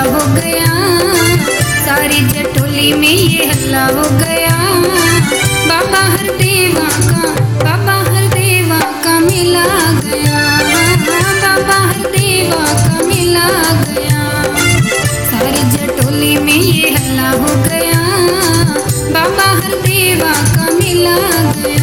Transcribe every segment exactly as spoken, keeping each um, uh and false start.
हो गया, सारी जटोली में ये हल्ला हो गया। बाबा हरदेवा का, बाबा हरदेवा का मिला गया, बाबा हरदेवा का मिला गया। सारी जटोली में ये हल्ला हो गया, बाबा हरदेवा का मिला गया।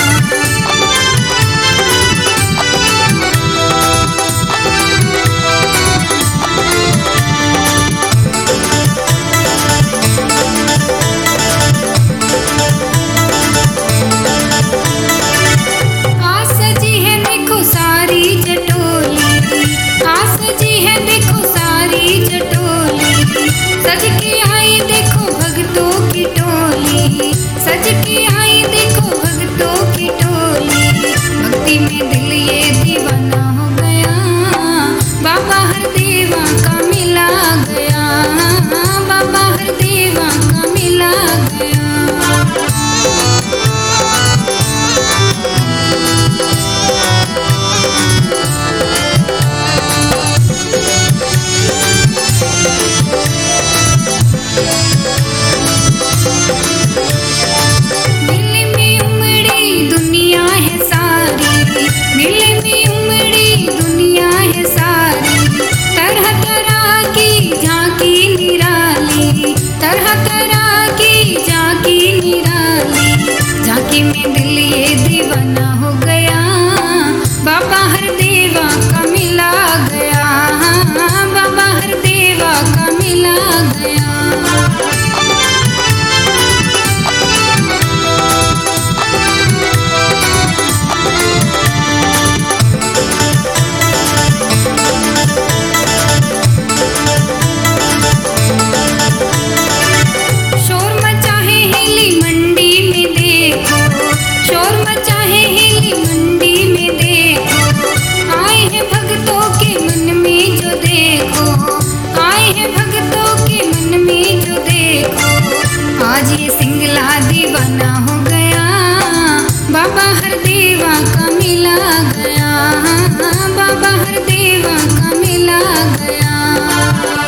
सज के आई देखो भक्तों की टोली, सज के आई देखो भक्तों की टोली। भक्ति में दिल ये दीवाना हो गया, बाबा हरदेवा का मिला गया, बाबा हरदेवा का मिला गया। तरह तरह की झांकी निराली, झांकी में दिल ये दीवाना हो गया, बाबा हरदेवा का मिला गया, बाबा हरदेवा का मिला गया। आज ये सिंगला दीवाना हो गया, बाबा हरदेवा का मिला गया, बाबा हरदेवा का मिला गया।